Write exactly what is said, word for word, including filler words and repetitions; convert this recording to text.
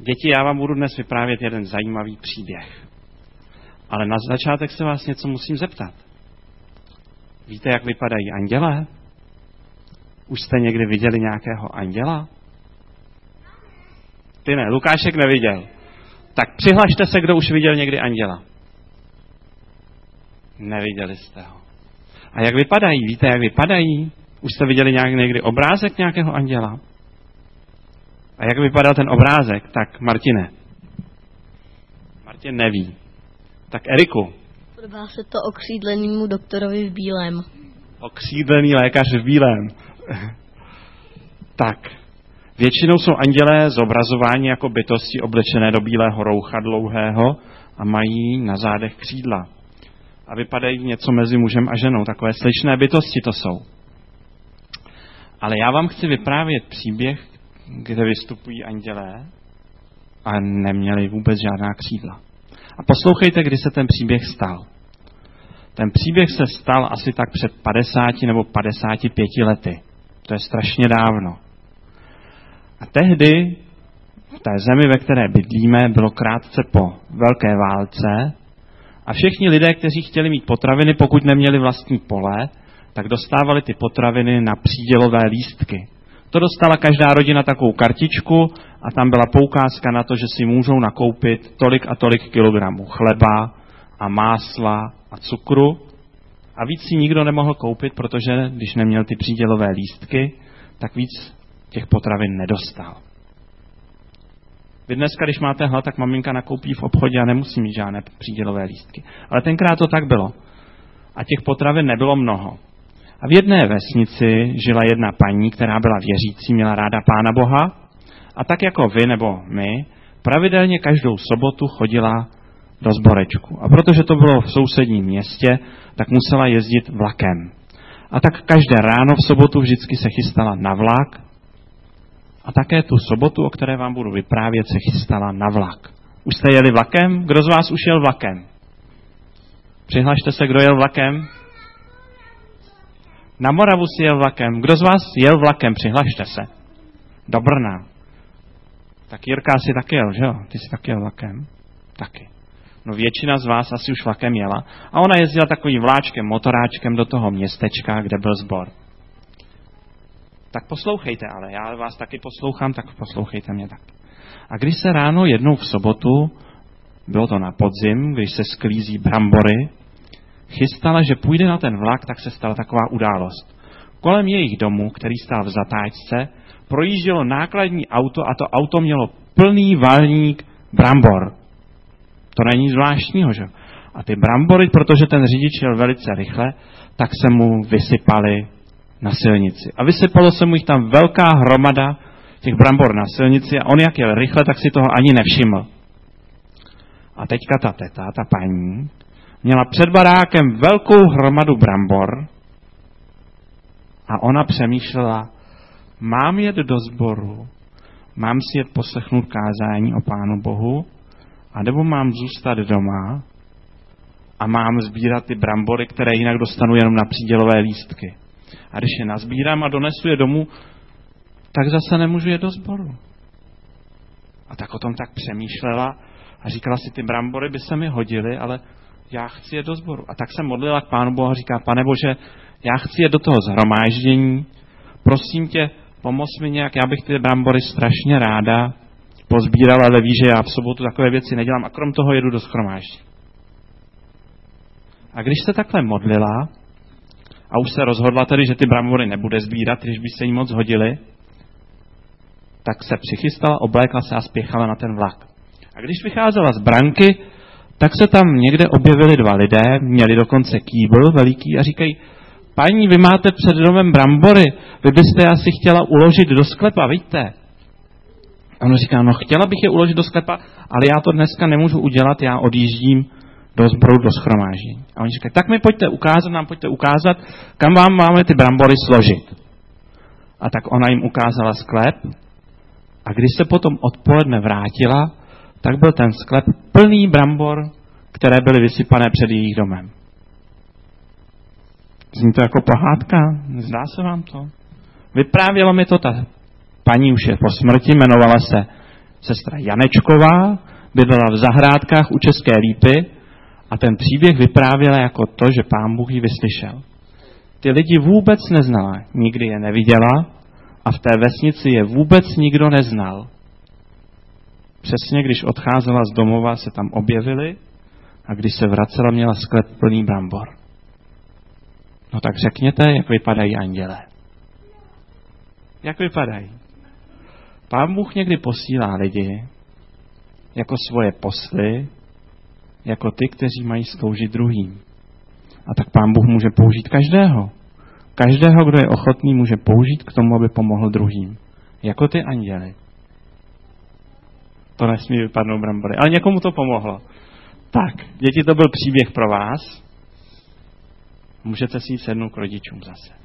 Děti, já vám budu dnes vyprávět jeden zajímavý příběh. Ale na začátek se vás něco musím zeptat. Víte, jak vypadají andělé? Už jste někdy viděli nějakého anděla? Ty ne, Lukášek neviděl. Tak přihlašte se, kdo už viděl někdy anděla. Neviděli jste ho. A jak vypadají? Víte, jak vypadají? Už jste viděli nějak někdy obrázek nějakého anděla? A jak vypadal ten obrázek? Tak Martine. Martin neví. Tak Eriku. Podobá se to okřídlenému doktorovi v bílém. Okřídlený lékař v bílém. Tak. Většinou jsou andělé zobrazováni jako bytosti oblečené do bílého roucha dlouhého a mají na zádech křídla. A vypadají něco mezi mužem a ženou. Takové sličné bytosti to jsou. Ale já vám chci vyprávět příběh, kde vystupují andělé a neměli vůbec žádná křídla. A poslouchejte, kdy se ten příběh stal. Ten příběh se stal asi tak před padesáti nebo padesáti pěti lety. To je strašně dávno. A tehdy v té zemi, ve které bydlíme, bylo krátce po velké válce a všichni lidé, kteří chtěli mít potraviny, pokud neměli vlastní pole, tak dostávali ty potraviny na přídělové lístky. To dostala každá rodina takovou kartičku a tam byla poukázka na to, že si můžou nakoupit tolik a tolik kilogramů chleba a másla a cukru. A víc si nikdo nemohl koupit, protože když neměl ty přídělové lístky, tak víc těch potravin nedostal. Vy dneska, když máte hlad, tak maminka nakoupí v obchodě a nemusí mít žádné přídělové lístky. Ale tenkrát to tak bylo. A těch potravin nebylo mnoho. A v jedné vesnici žila jedna paní, která byla věřící, měla ráda Pána Boha a tak jako vy nebo my, pravidelně každou sobotu chodila do sborečku. A protože to bylo v sousedním městě, tak musela jezdit vlakem. A tak každé ráno v sobotu vždycky se chystala na vlak a také tu sobotu, o které vám budu vyprávět, se chystala na vlak. Už jste jeli vlakem? Kdo z vás už jel vlakem? Přihlašte se, kdo jel vlakem? Na Moravu si jel vlakem. Kdo z vás jel vlakem? Přihlašte se. Do Brna. Tak Jirka si taky jel, že jo? Ty jsi taky jel vlakem? Taky. No většina z vás asi už vlakem jela. A ona jezdila takovým vláčkem, motoráčkem do toho městečka, kde byl sbor. Tak poslouchejte, ale já vás taky poslouchám, tak poslouchejte mě taky. A když se ráno jednou v sobotu, bylo to na podzim, když se sklízí brambory, chystala, že půjde na ten vlak, tak se stala taková událost. Kolem jejich domu, který stál v zatáčce, projíždělo nákladní auto a to auto mělo plný valník brambor. To není zvláštního, že? A ty brambory, protože ten řidič jel velice rychle, tak se mu vysypaly na silnici. A vysypalo se mu jich tam velká hromada těch brambor na silnici a on jak jel rychle, tak si toho ani nevšiml. A teďka ta teta, ta paní, měla před barákem velkou hromadu brambor a ona přemýšlela, mám jet do sboru, mám si jet poslechnout kázání o Pánu Bohu, anebo mám zůstat doma a mám sbírat ty brambory, které jinak dostanu jenom na přídělové lístky. A když je nazbírám a donesu je domů, tak zase nemůžu jet do sboru. A tak o tom tak přemýšlela a říkala si, ty brambory by se mi hodily, ale já chci jet do sboru. A tak se modlila k Pánu Bohu a říká, Pane Bože, já chci jet do toho shromáždění, prosím tě, pomoz mi nějak, já bych ty brambory strašně ráda pozbírala, ale víš, že já v sobotu takové věci nedělám a krom toho jedu do shromáždění. A když se takhle modlila a už se rozhodla tedy, že ty brambory nebude sbírat, když by se jí moc hodily, tak se přichystala, oblékla se a spěchala na ten vlak. A když vycházela z branky, tak se tam někde objevili dva lidé, měli dokonce kýbl veliký a říkají, paní, vy máte před domem brambory, vy byste asi chtěla uložit do sklepa, víte? A on říká, no chtěla bych je uložit do sklepa, ale já to dneska nemůžu udělat, já odjíždím do sboru, do shromáždění. A oni říkají, tak mi pojďte ukázat, nám pojďte ukázat, kam vám máme ty brambory složit. A tak ona jim ukázala sklep a když se potom odpoledne vrátila, tak byl ten sklep plný brambor, které byly vysypané před jejich domem. Zní to jako pohádka? Zdá se vám to? Vyprávělo mi to ta paní, už je po smrti, jmenovala se Sestra Janečková bydlela v zahrádkách u České Lípy a ten příběh vyprávěla jako to, že Pán Bůh ji vyslyšel. Ty lidi vůbec neznala, nikdy je neviděla a v té vesnici je vůbec nikdo neznal. Přesně když odcházela z domova, se tam objevili a když se vracela, měla sklep plný brambor. No tak řekněte, jak vypadají andělé. Jak vypadají? Pán Bůh někdy posílá lidi jako svoje posly, jako ty, kteří mají sloužit druhým. A tak Pán Bůh může použít každého. Každého, kdo je ochotný, může použít k tomu, aby pomohl druhým. Jako ty anděly. To nesmí vypadnout brambory. Ale někomu to pomohlo. Tak, děti, to byl příběh pro vás. Můžete si jít sednout k rodičům zase.